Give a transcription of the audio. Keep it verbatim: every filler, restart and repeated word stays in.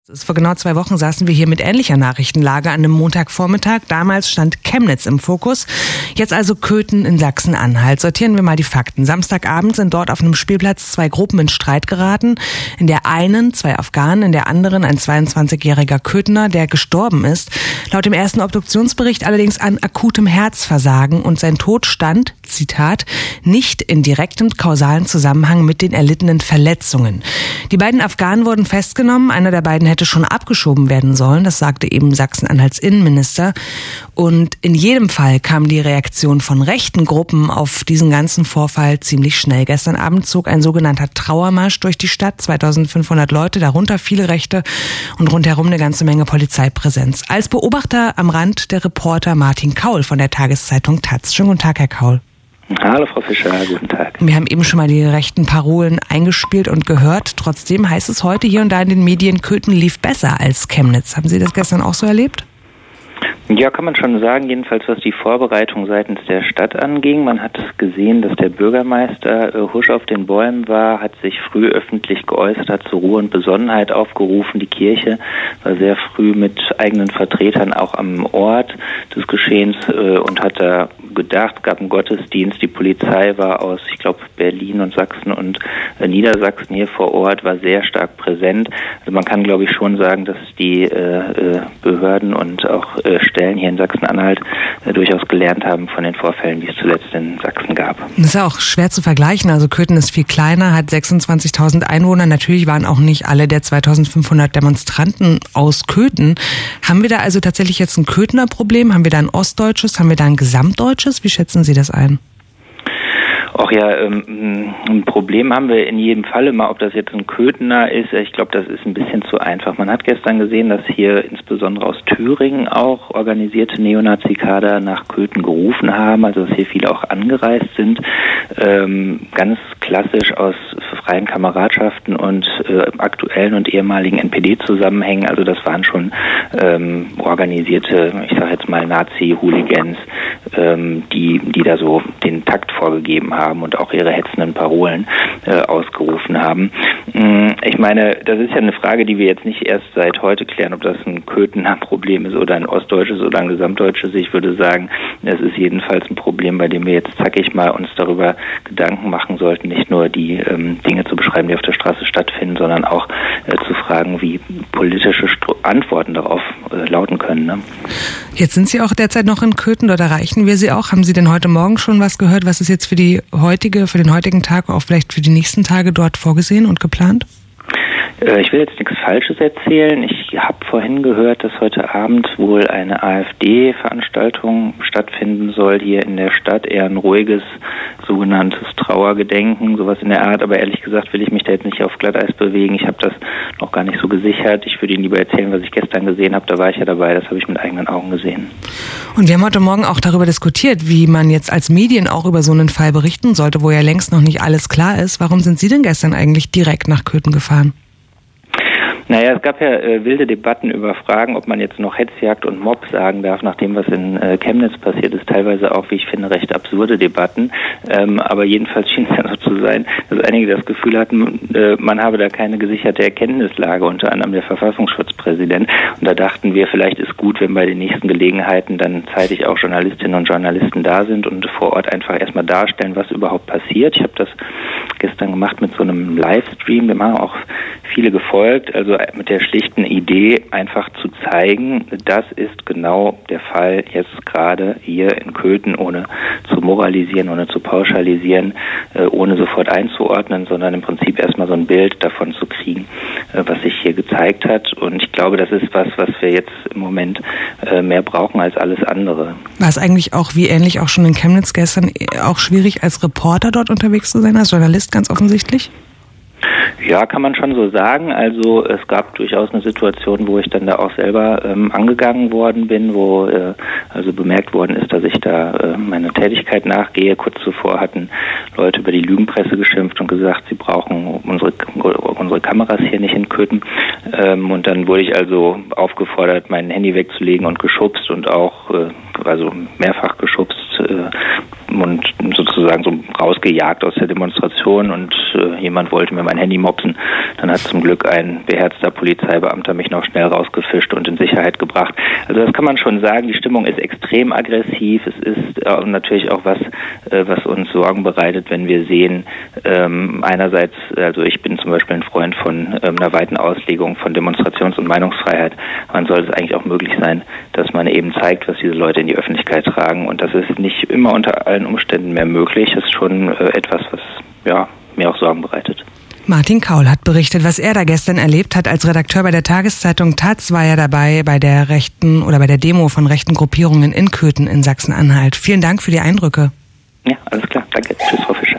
Vor genau zwei Wochen saßen wir hier mit ähnlicher Nachrichtenlage an einem Montagvormittag. Damals stand Chemnitz im Fokus. Jetzt also Köthen in Sachsen-Anhalt. Sortieren wir mal die Fakten. Samstagabend sind dort auf einem Spielplatz zwei Gruppen in Streit geraten. In der einen zwei Afghanen, in der anderen ein zweiundzwanzigjähriger Köthener, der gestorben ist. Laut dem ersten Obduktionsbericht allerdings an akutem Herzversagen. Und sein Tod stand, Zitat, nicht in direktem kausalen Zusammenhang mit den erlittenen Verletzungen. Die beiden Afghanen wurden festgenommen. Einer der beiden hätte schon abgeschoben werden sollen. Das sagte eben Sachsen-Anhalts Innenminister. Und in jedem Fall kam die Reaktion von rechten Gruppen auf diesen ganzen Vorfall ziemlich schnell. Gestern Abend zog ein sogenannter Trauermarsch durch die Stadt. zweitausendfünfhundert Leute, darunter viele Rechte und rundherum eine ganze Menge Polizeipräsenz. Als Beobachter am Rand der Reporter Martin Kaul von der Tageszeitung taz. Schönen guten Tag, Herr Kaul. Hallo Frau Fischer, guten Tag. Wir haben eben schon mal die rechten Parolen eingespielt und gehört. Trotzdem heißt es heute hier und da in den Medien, Köthen lief besser als Chemnitz. Haben Sie das gestern auch so erlebt? Ja, kann man schon sagen, jedenfalls was die Vorbereitung seitens der Stadt anging. Man hat gesehen, dass der Bürgermeister äh, husch auf den Bäumen war, hat sich früh öffentlich geäußert, hat zur Ruhe und Besonnenheit aufgerufen. Die Kirche war sehr früh mit eigenen Vertretern auch am Ort des Geschehens äh, und hat da gedacht, gab einen Gottesdienst. Die Polizei war aus, ich glaube, Berlin und Sachsen und äh, Niedersachsen hier vor Ort, war sehr stark präsent. Also man kann, glaube ich, schon sagen, dass die äh, Behörden und auch äh, Stellen hier in Sachsen-Anhalt äh, durchaus gelernt haben von den Vorfällen, die es zuletzt in Sachsen gab. Das ist ja auch schwer zu vergleichen. Also Köthen ist viel kleiner, hat sechsundzwanzigtausend Einwohner. Natürlich waren auch nicht alle der zweitausendfünfhundert Demonstranten aus Köthen. Haben wir da also tatsächlich jetzt ein Köthener Problem? Haben wir da ein ostdeutsches? Haben wir da ein gesamtdeutsches? Wie schätzen Sie das ein? Ach ja, ähm, ein Problem haben wir in jedem Fall immer, ob das jetzt ein Köthener ist. Ich glaube, das ist ein bisschen zu einfach. Man hat gestern gesehen, dass hier insbesondere aus Thüringen auch organisierte Neonazi-Kader nach Köthen gerufen haben, also dass hier viele auch angereist sind. Ähm, ganz klassisch aus freien Kameradschaften und äh, aktuellen und ehemaligen N P D-Zusammenhängen. Also das waren schon ähm, organisierte, ich sage jetzt mal Nazi-Hooligans, ähm, die, die da so den Takt vorgegeben haben. haben und auch ihre hetzenden Parolen äh, ausgerufen haben. Ich meine, das ist ja eine Frage, die wir jetzt nicht erst seit heute klären, ob das ein Köthener Problem ist oder ein ostdeutsches oder ein gesamtdeutsches. Ich würde sagen, es ist jedenfalls ein Problem, bei dem wir jetzt zackig mal uns darüber Gedanken machen sollten, nicht nur die ähm, Dinge zu beschreiben, die auf der Straße stattfinden, sondern auch äh, zu fragen, wie politische Stru- Antworten darauf äh, lauten können. Ne? Jetzt sind Sie auch derzeit noch in Köthen, dort erreichen wir Sie auch. Haben Sie denn heute Morgen schon was gehört? Was ist jetzt für die heutige, für den heutigen Tag, auch vielleicht für die nächsten Tage dort vorgesehen und geplant? Ich will jetzt nichts Falsches erzählen. Ich habe vorhin gehört, dass heute Abend wohl eine AfD-Veranstaltung stattfinden soll hier in der Stadt. Eher ein ruhiges, sogenanntes Trauergedenken, sowas in der Art. Aber ehrlich gesagt will ich mich da jetzt nicht auf Glatteis bewegen. Ich habe das noch gar nicht so gesichert. Ich würde Ihnen lieber erzählen, was ich gestern gesehen habe. Da war ich ja dabei. Das habe ich mit eigenen Augen gesehen. Und wir haben heute Morgen auch darüber diskutiert, wie man jetzt als Medien auch über so einen Fall berichten sollte, wo ja längst noch nicht alles klar ist. Warum sind Sie denn gestern eigentlich direkt nach Köthen gefahren? Naja, es gab ja äh, wilde Debatten über Fragen, ob man jetzt noch Hetzjagd und Mob sagen darf, nach dem, was in äh, Chemnitz passiert ist. Teilweise auch, wie ich finde, recht absurde Debatten. Ähm, aber jedenfalls schien es ja so zu sein, dass einige das Gefühl hatten, äh, man habe da keine gesicherte Erkenntnislage, unter anderem der Verfassungsschutzpräsident. Und da dachten wir, vielleicht ist gut, wenn bei den nächsten Gelegenheiten dann zeitig auch Journalistinnen und Journalisten da sind und vor Ort einfach erstmal darstellen, was überhaupt passiert. Ich habe das gestern gemacht mit so einem Livestream, dem haben auch viele gefolgt, also mit der schlichten Idee, einfach zu zeigen, das ist genau der Fall jetzt gerade hier in Köthen, ohne zu moralisieren, ohne zu pauschalisieren, äh, ohne sofort einzuordnen, sondern im Prinzip erstmal so ein Bild davon zu kriegen, äh, was sich hier gezeigt hat. Und ich glaube, das ist was, was wir jetzt im Moment äh, mehr brauchen als alles andere. War es eigentlich auch, wie ähnlich auch schon in Chemnitz gestern, auch schwierig als Reporter dort unterwegs zu sein, als Journalist ganz offensichtlich? Ja, kann man schon so sagen. Also es gab durchaus eine Situation, wo ich dann da auch selber ähm, angegangen worden bin, wo äh, also bemerkt worden ist, dass ich da äh, meiner Tätigkeit nachgehe. Kurz zuvor hatten Leute über die Lügenpresse geschimpft und gesagt, sie brauchen unsere unsere Kameras hier nicht in Köthen. Ähm, und dann wurde ich also aufgefordert, mein Handy wegzulegen und geschubst und auch äh, also mehrfach geschubst, äh, und sozusagen so rausgejagt aus der Demonstration und äh, jemand wollte mir mein Handy mopsen. Dann hat zum Glück ein beherzter Polizeibeamter mich noch schnell rausgefischt und in Sicherheit gebracht. Also das kann man schon sagen, die Stimmung ist extrem aggressiv. Es ist äh, natürlich auch was, äh, was uns Sorgen bereitet, wenn wir sehen, ähm, einerseits, also ich bin zum Beispiel ein Freund von ähm, einer weiten Auslegung von Demonstrations- und Meinungsfreiheit. Man sollte es eigentlich auch möglich sein, dass man eben zeigt, was diese Leute in die Öffentlichkeit tragen. Und das ist nicht immer unter allen Umständen mehr möglich. Das ist schon äh, etwas, was ja, mir auch Sorgen bereitet. Martin Kaul hat berichtet, was er da gestern erlebt hat. Als Redakteur bei der Tageszeitung Taz war er dabei bei der rechten oder bei der Demo von rechten Gruppierungen in Köthen in Sachsen-Anhalt. Vielen Dank für die Eindrücke. Ja, alles klar. Danke. Tschüss, Frau Fisch.